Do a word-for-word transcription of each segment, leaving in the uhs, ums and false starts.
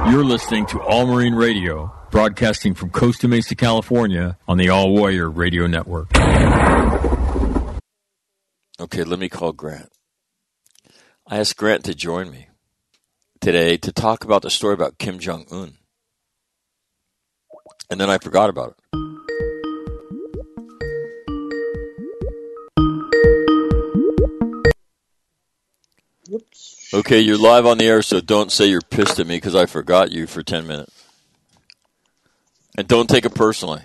You're listening to All Marine Radio, broadcasting from Costa Mesa, California, on the All Warrior Radio Network. Okay, let me call Grant. I asked Grant to join me today to talk about the story about Kim Jong-un. And then I forgot about it. Whoops. Okay, you're live on the air, so don't say you're pissed at me because I forgot you for ten minutes. And don't take it personally.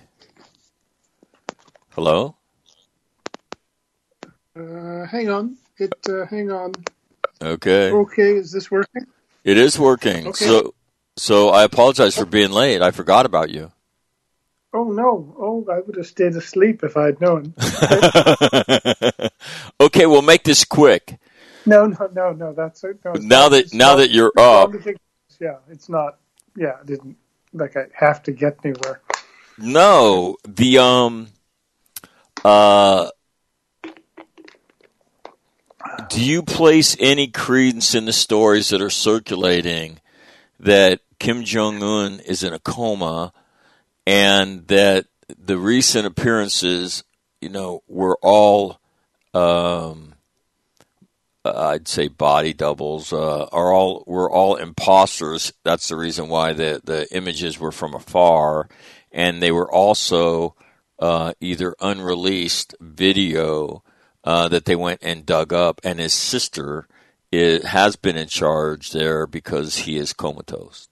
Hello? Uh, hang on. It. Uh, hang on. Okay. Okay, is this working? It is working. Okay. So, so I apologize for being late. I forgot about you. Oh, no. Oh, I would have stayed asleep if I'd known. Okay, we'll make this quick. No, no, no, no. That's it. No, Now not, that now not, that you're up, yeah, it's not. Yeah, I didn't like I have to get anywhere. no, the um, uh, do you place any credence in the stories that are circulating that Kim Jong-un is in a coma and that the recent appearances, you know, were all um. Uh, I'd say body doubles uh, are all were all imposters. That's the reason why the, the images were from afar, and they were also uh, either unreleased video uh, that they went and dug up. And his sister is, has been in charge there because he is comatose.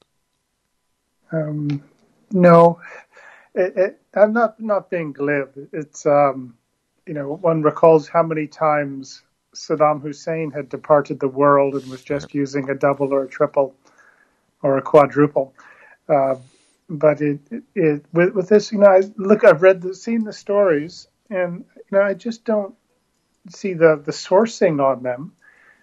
Um, no, it, it, I'm not not being glib. It's um, you know, one recalls how many times Saddam Hussein had departed the world and was just using a double or a triple or a quadruple. Uh, but it, it, it with, with this, you know, I look, I've read, the, seen the stories, and you know, I just don't see the, the sourcing on them.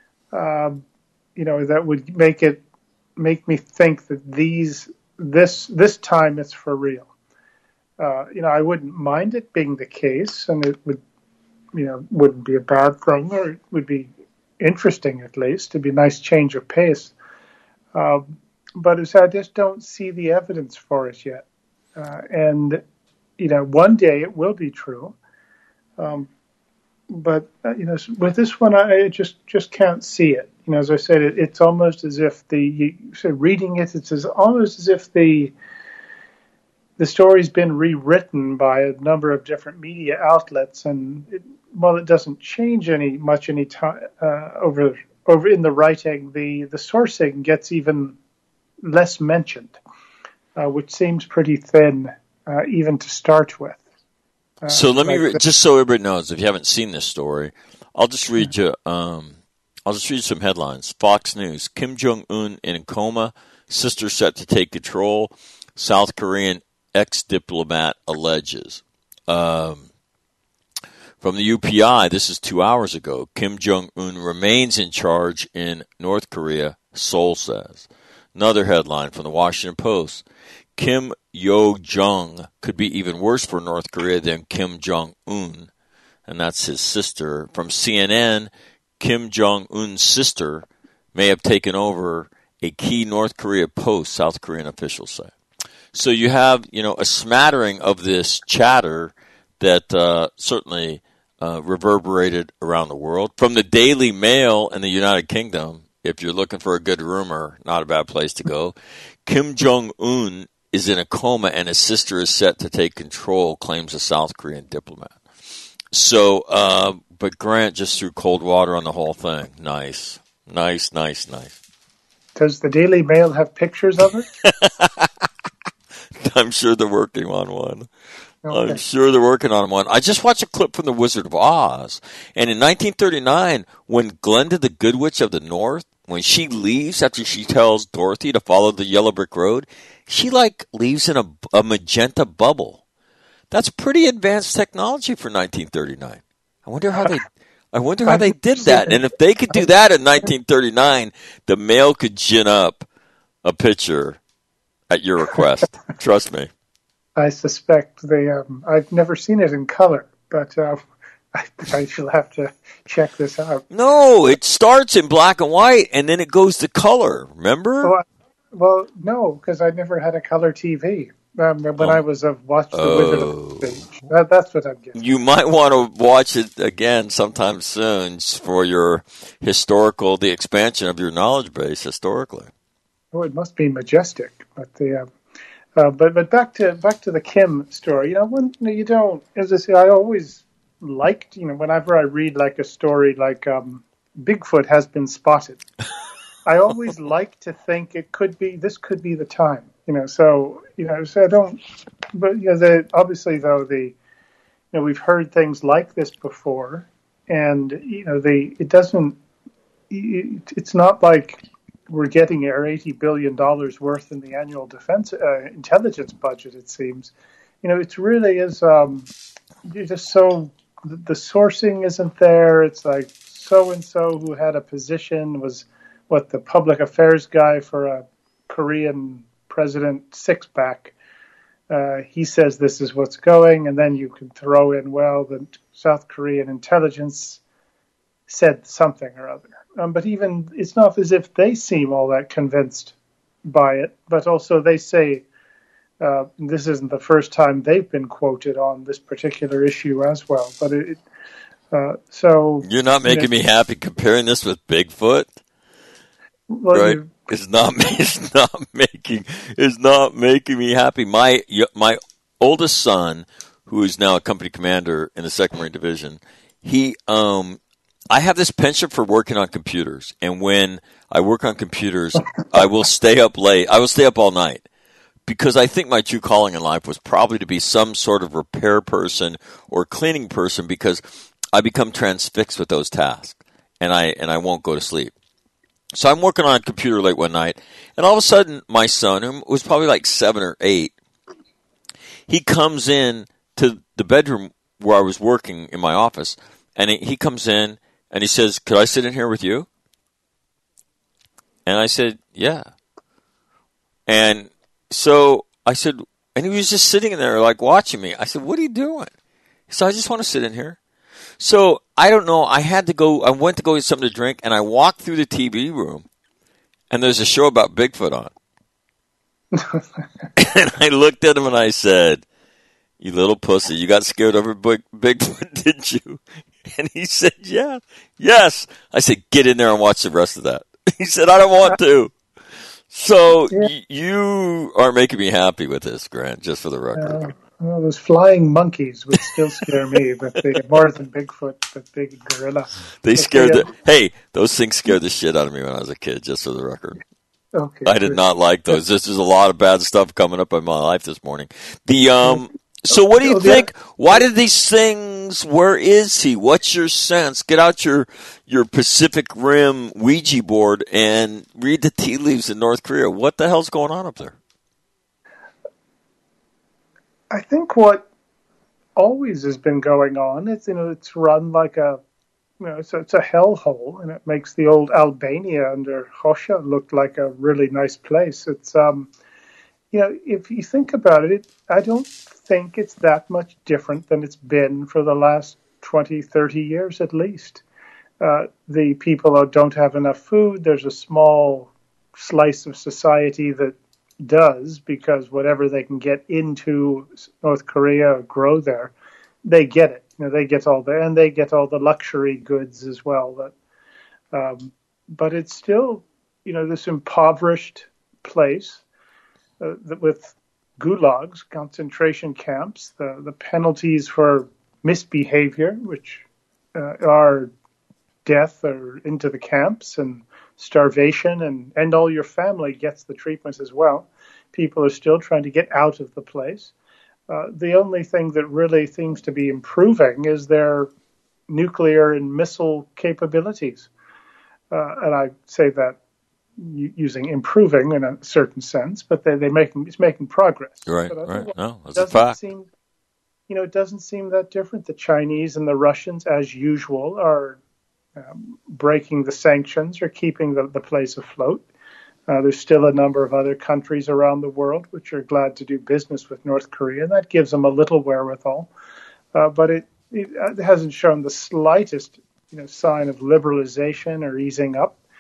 Um, you know, that would make it make me think that these this this time it's for real. Uh, you know, I wouldn't mind it being the case, and it would. You know, wouldn't be a bad thing, or it would be interesting at least. It'd be a nice change of pace. Um, but as I just don't see the evidence for it yet. Uh, and, you know, one day it will be true. Um, but, uh, you know, with this one, I just, just can't see it. You know, as I said, it, it's almost as if the, you said reading it, it's as, almost as if the, the story's been rewritten by a number of different media outlets, and it, while it doesn't change any much any time uh, over over in the writing, the the sourcing gets even less mentioned, uh, which seems pretty thin, uh, even to start with. Uh, so let me like re- just so everybody knows, if you haven't seen this story, I'll just read you. Um, I'll just read you some headlines. Fox News: Kim Jong-un in a coma, sister set to take control. South Korean ex-diplomat alleges. Um, from the U P I, this is two hours ago, Kim Jong-un remains in charge in North Korea, Seoul says. Another headline from the Washington Post, Kim Yo-jong could be even worse for North Korea than Kim Jong-un, and that's his sister. From C N N, Kim Jong-un's sister may have taken over a key North Korea post, South Korean officials say. So you have, you know, a smattering of this chatter that uh, certainly uh, reverberated around the world. From the Daily Mail in the United Kingdom, if you're looking for a good rumor, not a bad place to go. Kim Jong-un is in a coma and his sister is set to take control, claims a South Korean diplomat. So, uh, but Grant just threw cold water on the whole thing. Nice, nice, nice, nice. Does the Daily Mail have pictures of it? I'm sure they're working on one. Okay. I'm sure they're working on one. I just watched a clip from The Wizard of Oz. And in nineteen thirty-nine, when Glenda the Good Witch of the North, when she leaves after she tells Dorothy to follow the yellow brick road, she, like, leaves in a, a magenta bubble. That's pretty advanced technology for nineteen thirty-nine. I wonder how they... I wonder how they did that. And if they could do that in nineteen thirty-nine, the Mail could gin up a picture at your request. Trust me. I suspect they. Um, I've never seen it in color, but uh, I, I shall have to check this out. No, it starts in black and white, and then it goes to color. Remember? Well, well, no, because I never had a color T V. Um, when oh. I was a watched the oh. Wizard of the Stage. That, that's what I'm getting. You might want to watch it again sometime soon for your historical, the expansion of your knowledge base historically. Oh, it must be majestic. But the, uh, uh, but but back to back to the Kim story. You know, when you don't, as I say, I always liked. You know, whenever I read like a story like um, Bigfoot has been spotted, I always like to think it could be. This could be the time. You know, so you know, so I don't. But you know, the, obviously though the, you know, we've heard things like this before, and you know, the it doesn't. It, it's not like we're getting our eighty billion dollars worth in the annual defense uh, intelligence budget. It seems, you know, it really is. Um, you're just so the sourcing isn't there. It's like so and so who had a position was what the public affairs guy for a Korean President Six-Pack. Uh, he says this is what's going, and then you can throw in, well, the South Korean intelligence said something or other. Um, but even, it's not as if they seem all that convinced by it, but also they say uh, this isn't the first time they've been quoted on this particular issue as well. But it, uh, so... You're not making you know, me happy comparing this with Bigfoot? Well, right? It's not. It's not making. It's not making me happy. My my oldest son, who is now a company commander in the Second Marine Division, he um, I have this penchant for working on computers, and when I work on computers, I will stay up late. I will stay up all night because I think my true calling in life was probably to be some sort of repair person or cleaning person because I become transfixed with those tasks, and I and I won't go to sleep. So I'm working on a computer late one night, and all of a sudden, my son, who was probably like seven or eight, he comes in to the bedroom where I was working in my office, and he comes in, and he says, could I sit in here with you? And I said, yeah. And so I said, and he was just sitting in there like watching me. I said, what are you doing? He said, I just want to sit in here. So, I don't know, I had to go, I went to go get something to drink, and I walked through the T V room, and there's a show about Bigfoot on. And I looked at him and I said, you little pussy, you got scared over Big, Bigfoot, didn't you? And he said, yeah, yes. I said, get in there and watch the rest of that. He said, I don't want to. So, yeah. y- you are making me happy with this, Grant, just for the record. Uh. Well, those flying monkeys would still scare me, but they more than Bigfoot, but big gorilla. They but scared they, uh, the hey, those things scared the shit out of me when I was a kid. Just for the record, okay, I did not like those. This is a lot of bad stuff coming up in my life this morning. The um, so what do you think? Why did these things? Where is he? What's your sense? Get out your your Pacific Rim Ouija board and read the tea leaves in North Korea. What the hell's going on up there? I think what always has been going on, it's, you know, it's run like a, you know, it's a, it's a hellhole, and it makes the old Albania under Hoxha look like a really nice place. It's, um, you know, if you think about it, it, I don't think it's that much different than it's been for the last twenty, thirty years at least. Uh, the people don't have enough food. There's a small slice of society that does, because whatever they can get into North Korea or grow there, they get it. You know, they get all the and they get all the luxury goods as well. That, um, but it's still, you know, this impoverished place uh, that with gulags, concentration camps, the the penalties for misbehavior, which uh, are death or into the camps, and starvation, and, and all your family gets the treatment as well. People are still trying to get out of the place. Uh, the only thing that really seems to be improving is their nuclear and missile capabilities. Uh, and I say that using improving in a certain sense, but they, they're making, it's making progress. Right, right. No, that's a fact. Seem, you know, it doesn't seem that different. The Chinese and the Russians, as usual, are Um, breaking the sanctions or keeping the, the place afloat. Uh, there's still a number of other countries around the world which are glad to do business with North Korea, and that gives them a little wherewithal. Uh, but it, it, it hasn't shown the slightest, you know, sign of liberalization or easing up.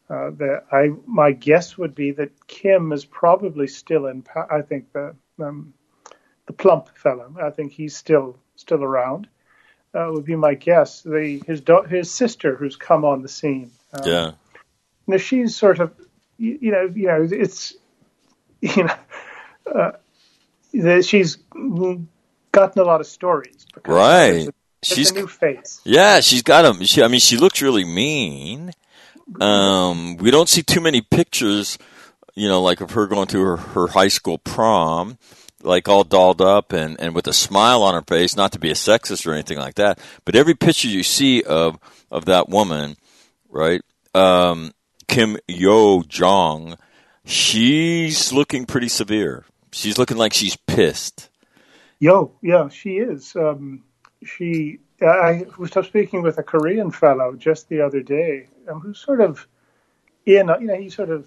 Uh, the, I my guess would be that Kim is probably still in. I think the um, the plump fellow. I think he's still still around. Uh, would be my guess. The his do- his sister who's come on the scene. Um, Yeah. You know, she's sort of you, you know you know it's you know uh, the, she's gotten a lot of stories. Because Right. It's a, it's she's a new face. Yeah, she's got him. She, I mean, she looks really mean. Um, we don't see too many pictures, you know, like of her going to her, her high school prom, like all dolled up and, and with a smile on her face, not to be a sexist or anything like that. But every picture you see of, of that woman, right, um, Kim Yo Jong, she's looking pretty severe. She's looking like she's pissed. Yo, yeah, she is. Um, she. I was speaking with a Korean fellow just the other day, um, who's sort of in. You know, he sort of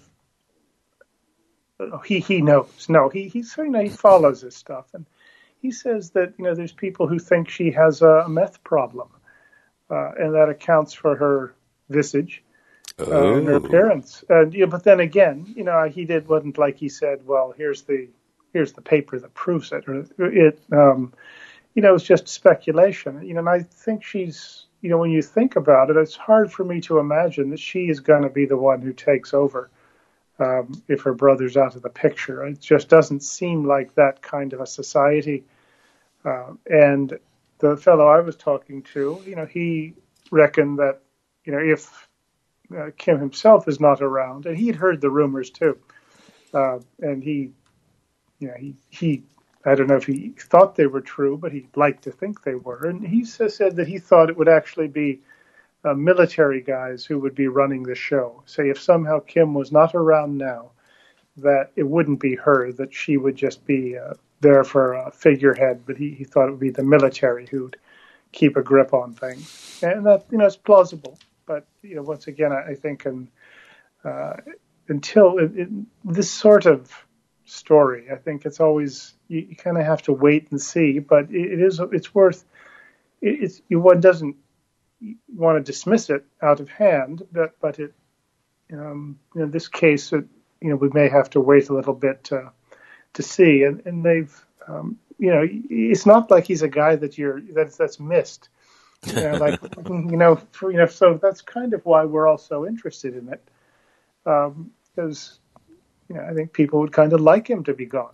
he he knows. No, he he you know he follows this stuff, and he says that you know there's people who think she has a meth problem, uh, and that accounts for her visage uh, Oh. and her appearance. And yeah, but then again, you know, he did wasn't like he said, well, here's the here's the paper that proves it, or it. Um, You know, it's just speculation. You know, and I think she's, you know, when you think about it, it's hard for me to imagine that she is going to be the one who takes over um, if her brother's out of the picture. It just doesn't seem like that kind of a society. Uh, and the fellow I was talking to, you know, he reckoned that, you know, if uh, Kim himself is not around, and he'd heard the rumors too, uh, and he, you know, he he. I don't know if he thought they were true, but he'd like to think they were. And he said that he thought it would actually be uh, military guys who would be running the show. Say if somehow Kim was not around now, that it wouldn't be her, that she would just be uh, there for a figurehead. But he, he thought it would be the military who'd keep a grip on things. And that, you know, it's plausible. But, you know, once again, I, I think in, uh, until it, it, this sort of story, I think it's always you, you kind of have to wait and see, but it, it is it's worth it, it's you one doesn't want to dismiss it out of hand, but but it um, in this case it, you know we may have to wait a little bit to to see, and and they've um, you know it's not like he's a guy that you're that's that's missed, you know, like you know for, you know so that's kind of why we're all so interested in it, um, because. You know, I think people would kind of like him to be gone,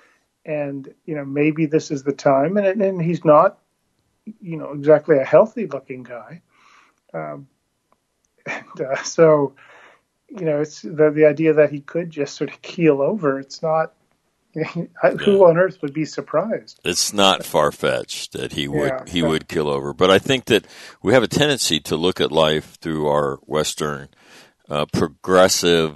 and you know maybe this is the time. And and he's not, you know, exactly a healthy-looking guy, um, and uh, so you know it's the the idea that he could just sort of keel over. It's not. You know, who Yeah. on earth would be surprised? It's not far-fetched that he would Yeah, he yeah. would kill over. But I think that we have a tendency to look at life through our Western uh, progressive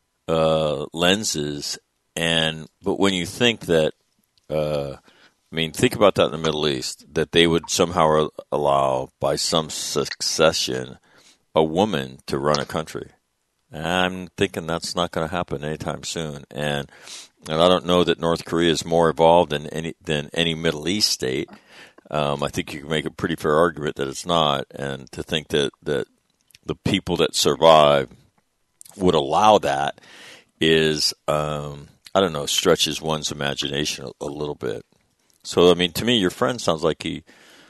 Uh, lenses, and but when you think that, uh, I mean, think about that in the Middle East, that they would somehow allow, by some succession, a woman to run a country. I'm thinking that's not going to happen anytime soon, and and I don't know that North Korea is more evolved than any than any Middle East state. Um, I think you can make a pretty fair argument that it's not, and to think that that the people that survive would allow that is, um, I don't know, stretches one's imagination a, a little bit. So, I mean, to me, your friend sounds like he,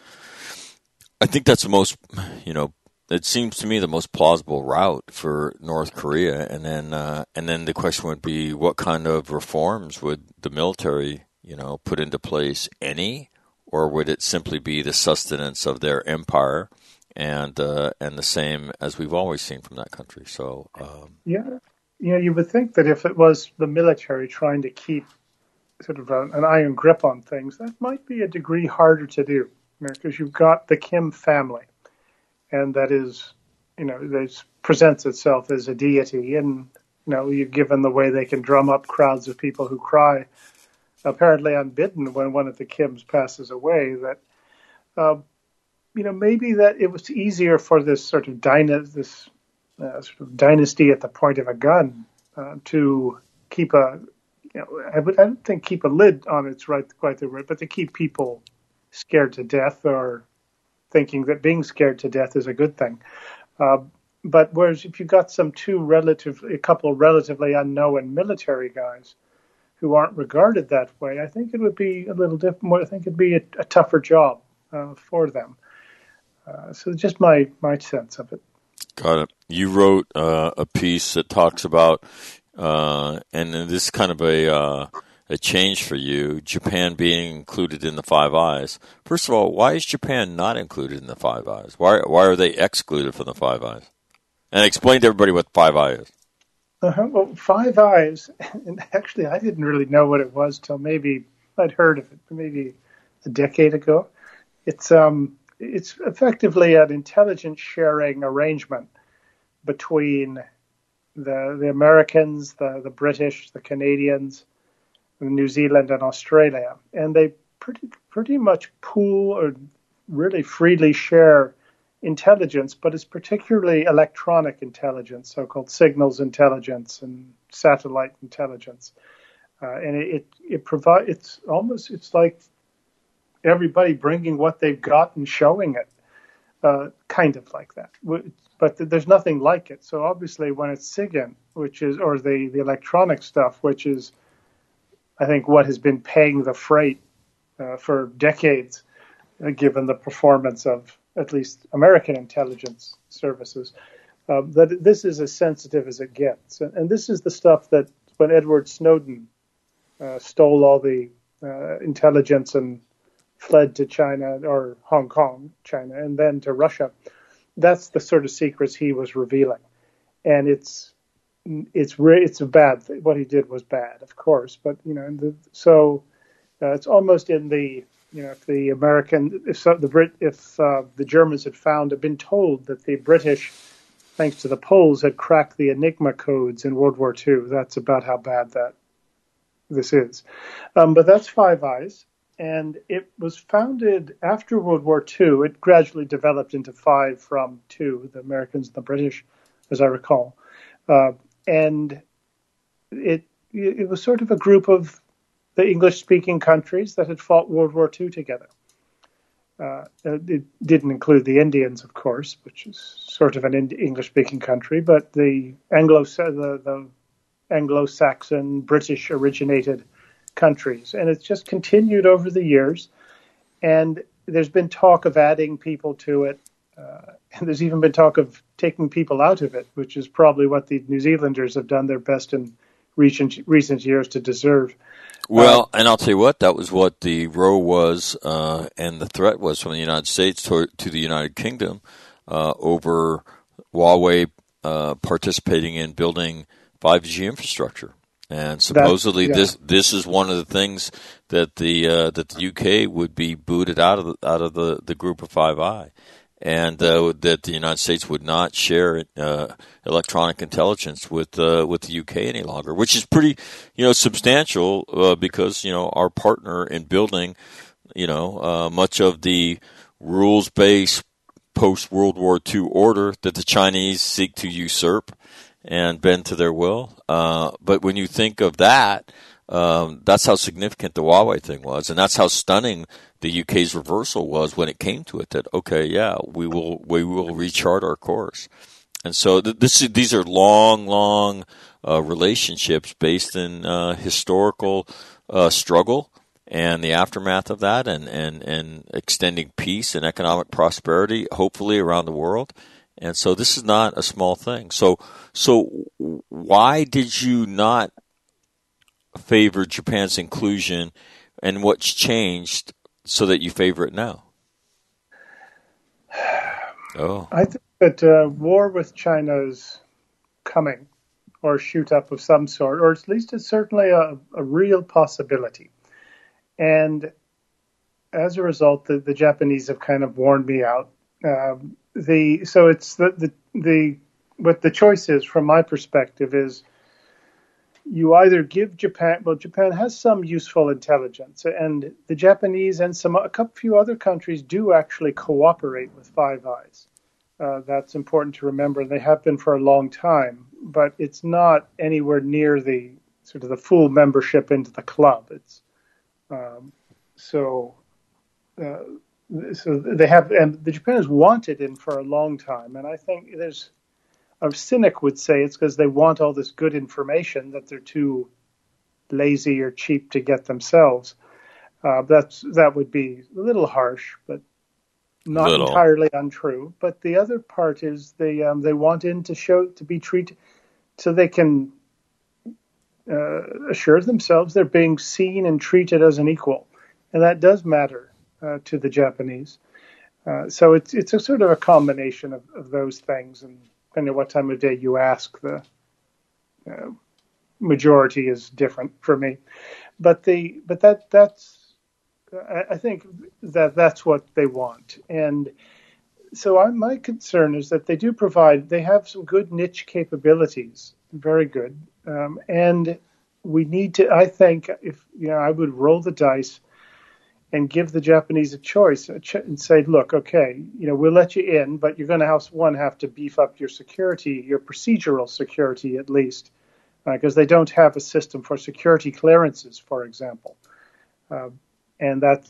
I think that's the most, you know, it seems to me the most plausible route for North Korea. And then, uh, and then the question would be, what kind of reforms would the military, you know, put into place? Any? Or would it simply be the sustenance of their empire? And uh, and the same as we've always seen from that country. So um, Yeah, you know, you would think that if it was the military trying to keep sort of a, an iron grip on things, that might be a degree harder to do, because you know, you've got the Kim family, and that is, you know, that presents itself as a deity, and you know, you've given the way they can drum up crowds of people who cry, apparently unbidden, when one of the Kims passes away. That. Uh, You know, maybe that it was easier for this sort of dyna- this uh, sort of dynasty at the point of a gun uh, to keep a, you know, I, would, I don't think keep a lid on it's right, quite the word, but to keep people scared to death or thinking that being scared to death is a good thing. Uh, but whereas if you got some two relatively, a couple of relatively unknown military guys who aren't regarded that way, I think it would be a little different. I think it'd be a, a tougher job uh, for them. Uh, so just my, my sense of it. Got it. You wrote uh, a piece that talks about, uh, and this is kind of a uh, a change for you, Japan being included in the Five Eyes. First of all, why is Japan not included in the Five Eyes? Why why are they excluded from the Five Eyes? And explain to everybody what Five Eyes is. Uh-huh. Well, Five Eyes, and actually I didn't really know what it was till maybe I'd heard of it maybe a decade ago. It's um it's effectively an intelligence sharing arrangement between the the Americans, the, the British, the Canadians, New Zealand and Australia, and they pretty pretty much pool or really freely share intelligence, but it's particularly electronic intelligence, so-called signals intelligence and satellite intelligence, uh, and it it, it provides. It's almost it's like everybody bringing what they've got and showing it, uh, kind of like that. But there's nothing like it. So obviously, when it's SIGINT, which is or the the electronic stuff, which is I think what has been paying the freight uh, for decades, uh, given the performance of at least American intelligence services, uh, that this is as sensitive as it gets. And, and this is the stuff that when Edward Snowden uh, stole all the uh, intelligence and fled to China or Hong Kong, China, and then to Russia, that's the sort of secrets he was revealing. And it's It's re- it's a bad thing. What he did was bad, of course, but you know, the, so uh, it's almost in the you know, if the American, if so, the Brit, if uh, the Germans had found, had been told that the British, thanks to the Poles, had cracked the Enigma codes in World War Two. That's about how bad that this is. Um, but that's Five Eyes, and it was founded after World War Two. It gradually developed into five from two, the Americans and the British, as I recall. Uh, And it it was sort of a group of the English-speaking countries that had fought World War Two together. Uh, it didn't include the Indians, of course, which is sort of an English-speaking country, but the Anglo the, the Anglo-Saxon, British-originated countries, and it's just continued over the years. And there's been talk of adding people to it. Uh, and there's even been talk of taking people out of it, which is probably what the New Zealanders have done their best in recent, recent years to deserve. Well, uh, and I'll tell you what, that was what the row was, uh, and the threat was from the United States to, to the United Kingdom uh, over Huawei uh, participating in building five G infrastructure. And supposedly, that, yeah. this this is one of the things that the uh, that the U K would be booted out of the, out of the, the group of Five Eye. And uh, that the United States would not share uh, electronic intelligence with uh, with the U K any longer, which is pretty, you know, substantial uh, because you know our partner in building, you know, uh, much of the rules-based post World War Two order that the Chinese seek to usurp and bend to their will. Uh, but when you think of that, um, that's how significant the Huawei thing was, and that's how stunning the U K's reversal was when it came to it. That okay, yeah, we will we will rechart our course, and so th- this is, these are long, long uh, relationships based in uh, historical uh, struggle and the aftermath of that, and, and, and extending peace and economic prosperity, hopefully around the world. And so this is not a small thing. So so why did you not favor Japan's inclusion, and what's changed so that you favor it now? Oh, I think that uh, war with China is coming, or shoot up of some sort, or at least it's certainly a, a real possibility. And as a result, the, the Japanese have kind of warned me out. Um, the so it's the, the the what the choice is from my perspective is you either give Japan, well, Japan has some useful intelligence, and the Japanese and some a couple few other countries do actually cooperate with Five Eyes. Uh, that's important to remember. They have been for a long time, but it's not anywhere near the sort of the full membership into the club. It's um, so. Uh, So they have, and the Japan has wanted in for a long time, and I think there's a cynic would say it's because they want all this good information that they're too lazy or cheap to get themselves. Uh, that's that would be a little harsh, but not little. entirely untrue. But the other part is they um, they want in to show to be treated so they can uh, assure themselves they're being seen and treated as an equal, and that does matter uh, to the Japanese. Uh, so it's it's a sort of a combination of, of those things, and depending on what time of day you ask, the uh, majority is different for me. But the but that that's. I think that that's what they want. And so I, my concern is that they do provide, they have some good niche capabilities, very good. Um, and we need to, I think, if, you know, I would roll the dice and give the Japanese a choice and say, look, okay, you know, we'll let you in, but you're going to have, one, have to beef up your security, your procedural security at least, because uh, they don't have a system for security clearances, for example. Uh, And that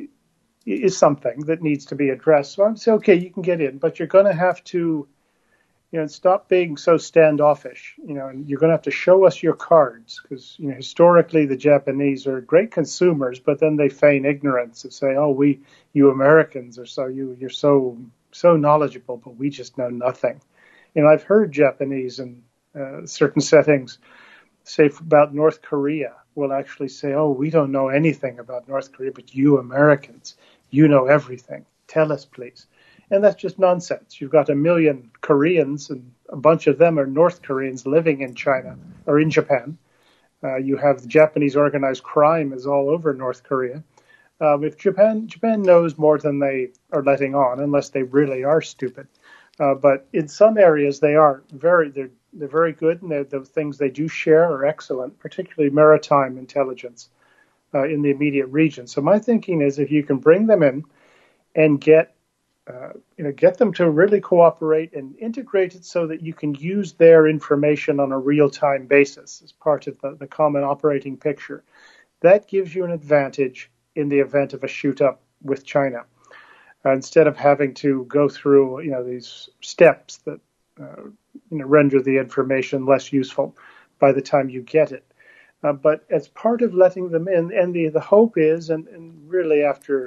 is something that needs to be addressed. So I would say, okay, you can get in, but you're going to have to, you know, stop being so standoffish, you know, and you're going to have to show us your cards because, you know, historically the Japanese are great consumers, but then they feign ignorance and say, oh, we, you Americans are so, you, you're so, so knowledgeable, but we just know nothing. You know, I've heard Japanese in uh, certain settings say about North Korea will actually say, oh, we don't know anything about North Korea, but you Americans, you know everything. Tell us, please. And that's just nonsense. You've got a million Koreans, and a bunch of them are North Koreans living in China or in Japan. Uh, you have the Japanese organized crime is all over North Korea. Um, if Japan Japan knows more than they are letting on, unless they really are stupid. Uh, but in some areas, they are very they're they're very good, and the things they do share are excellent, particularly maritime intelligence uh, in the immediate region. So my thinking is, if you can bring them in and get uh, you know get them to really cooperate and integrate it so that you can use their information on a real-time basis as part of the, the common operating picture, that gives you an advantage in the event of a shoot-up with China. Uh, instead of having to go through, you know, these steps that, uh, you know, render the information less useful by the time you get it. Uh, but as part of letting them in, and the, the hope is, and, and really after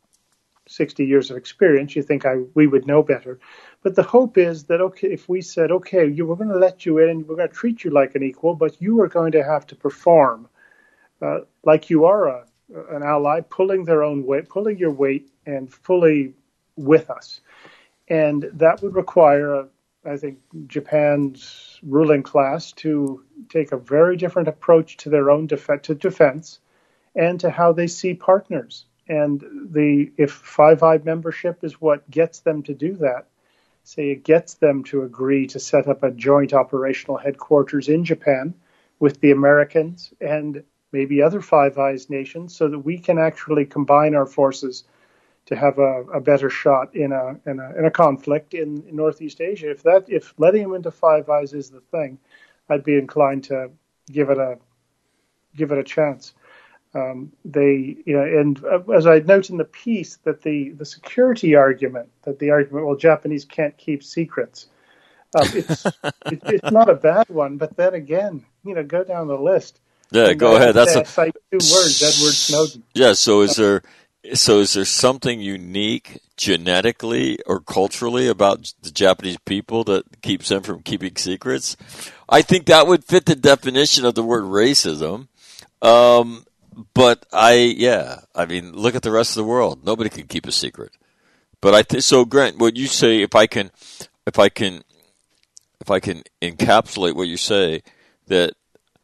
sixty years of experience, you think I we would know better. But the hope is that, okay, if we said, okay, you, we're going to let you in and we're going to treat you like an equal, but you are going to have to perform uh, like you are a an ally, pulling their own weight, pulling your weight, and fully with us. And that would require, a, I think, Japan's ruling class to take a very different approach to their own def- to defense and to how they see partners. And the if Five Eyes membership is what gets them to do that, say it gets them to agree to set up a joint operational headquarters in Japan with the Americans and maybe other Five Eyes nations, so that we can actually combine our forces to have a, a better shot in a, in a in a conflict in, in Northeast Asia. If that if letting them into Five Eyes is the thing, I'd be inclined to give it a give it a chance. Um, they you know, and uh, as I note in the piece, that the the security argument, that the argument, well, Japanese can't keep secrets. Um, it's it, it's not a bad one, but then again, you know, go down the list. Yeah, and go I, ahead. That's I a, cite two words: Edward Snowden. Yeah. So is there so is there something unique genetically or culturally about the Japanese people that keeps them from keeping secrets? I think that would fit the definition of the word racism. Um, but I, yeah, I mean, look at the rest of the world. Nobody can keep a secret. But I think so, Grant. What you say, if I can, if I can, if I can encapsulate what you say, that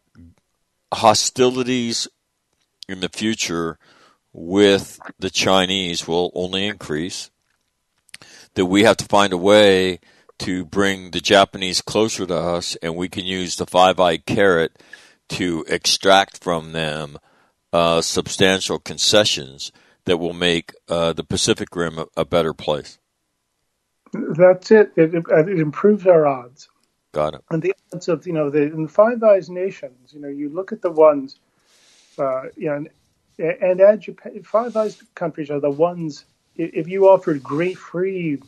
hostilities in the future with the Chinese will only increase, that we have to find a way to bring the Japanese closer to us, and we can use the five-eyed carrot to extract from them uh, substantial concessions that will make uh, the Pacific Rim a, a better place. That's it. It, it. it improves our odds. Got it. And the odds of, you know, the, in the Five Eyes nations, you know, you look at the ones, uh, you know, and, and add Japan, Five Eyes countries are the ones, if you offered free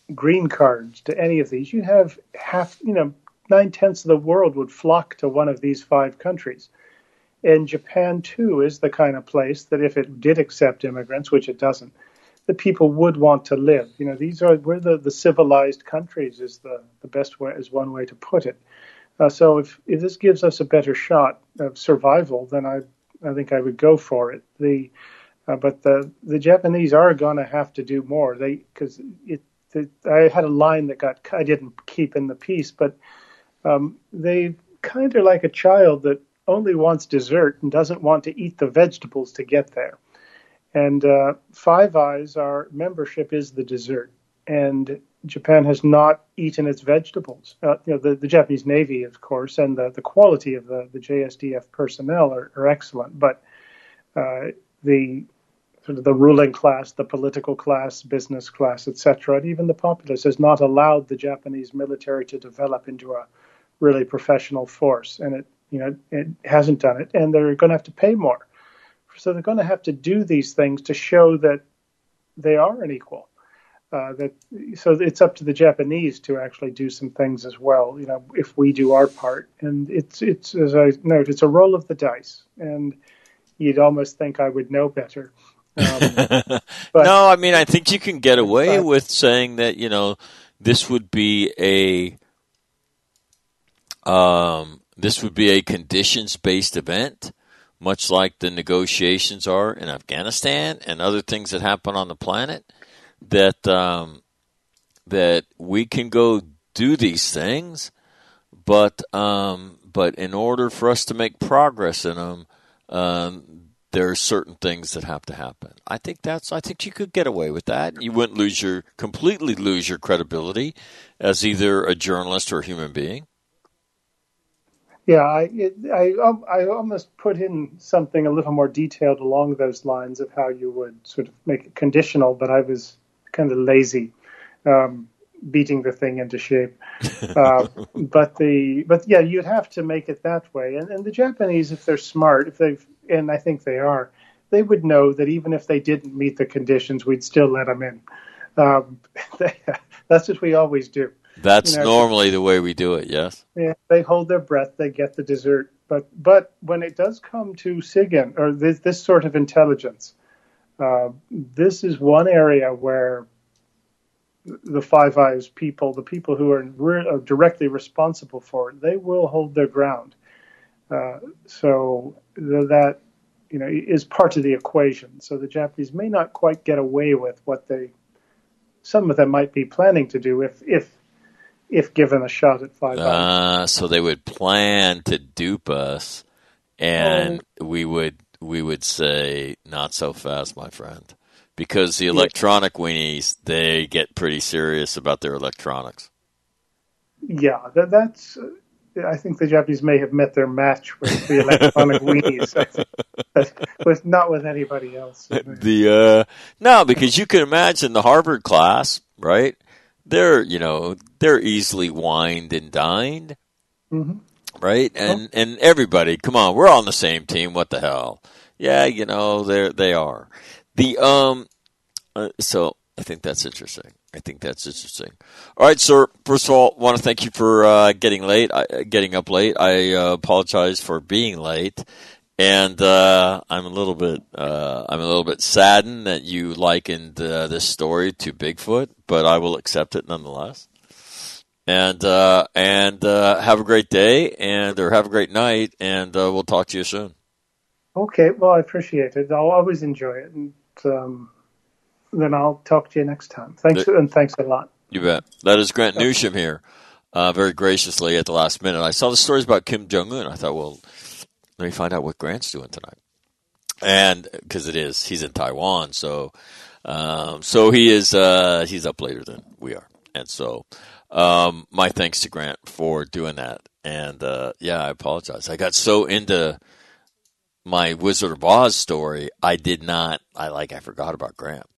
green cards to any of these, you have half, you know, nine tenths of the world would flock to one of these five countries. And Japan, too, is the kind of place that if it did accept immigrants, which it doesn't, the people would want to live. You know, these are, we're the, the civilized countries is the, the best way, is one way to put it. Uh, so if, if this gives us a better shot of survival, then I I think I would go for it. The uh, but the the Japanese are going to have to do more. They because it, it I had a line that got I didn't keep in the piece, but um, they kind of like a child that only wants dessert and doesn't want to eat the vegetables to get there. And uh, Five Eyes, our membership is the dessert, and Japan has not eaten its vegetables. Uh, you know, the, the Japanese Navy, of course, and the, the quality of the, the J S D F personnel are, are excellent. But uh, the sort of the ruling class, the political class, business class, et cetera, and even the populace has not allowed the Japanese military to develop into a really professional force, and it you know it hasn't done it, and they're going to have to pay more. So they're going to have to do these things to show that they are an equal. Uh, that so it's up to the Japanese to actually do some things as well. You know, if we do our part, and it's it's as I note, it's a roll of the dice, and you'd almost think I would know better. Um, but, no, I mean I think you can get away but, with saying that you know this would be a um, this would be a conditions-based event, much like the negotiations are in Afghanistan and other things that happen on the planet. That um, that we can go do these things, but um, but in order for us to make progress in them, um, there are certain things that have to happen. I think that's. I think you could get away with that. You wouldn't lose your completely lose your credibility as either a journalist or a human being. Yeah, I, it, I I almost put in something a little more detailed along those lines of how you would sort of make it conditional, but I was kind of lazy, um, beating the thing into shape. Uh, but the but yeah, you'd have to make it that way. And, and the Japanese, if they're smart, if they've and I think they are, they would know that even if they didn't meet the conditions, we'd still let them in. Um, they, that's what we always do. That's you know, normally the way we do it. Yes. Yeah, they hold their breath, they get the dessert. But but when it does come to SIGINT or this this sort of intelligence. Uh, this is one area where the Five Eyes people, the people who are, re- are directly responsible for it, they will hold their ground. Uh, so that you know is part of the equation. So the Japanese may not quite get away with what they, some of them might be planning to do if if if given a shot at Five Eyes. Uh, so they would plan to dupe us, and oh. we would. we would say, not so fast, my friend. Because the electronic weenies, they get pretty serious about their electronics. Yeah, that, that's... Uh, I think the Japanese may have met their match with the electronic weenies. I think, but not with anybody else. The uh, No, because you can imagine the Harvard class, right? They're, you know, they're easily wined and dined. Mm-hmm. Right? And oh. and everybody, come on, we're on the same team. What the hell? Yeah, you know, they they are. The um uh, so I think that's interesting. I think that's interesting. All right, sir. First of all, I want to thank you for uh, getting late, uh, getting up late. I uh, apologize for being late. And uh, I'm a little bit uh, I'm a little bit saddened that you likened uh, this story to Bigfoot, but I will accept it nonetheless. And uh, and uh, have a great day, and or have a great night, and uh, we'll talk to you soon. Okay, well, I appreciate it. I'll always enjoy it, and um, then I'll talk to you next time. Thanks, the, and thanks a lot. You bet. That is Grant okay. Newsham here, uh, very graciously at the last minute. I saw the stories about Kim Jong-un. I thought, well, let me find out what Grant's doing tonight, and because it is, he's in Taiwan, so um, so he is uh, he's up later than we are, and so. Um, my thanks to Grant for doing that. And, uh, yeah, I apologize. I got so into my Wizard of Oz story, I did not, I like, I forgot about Grant.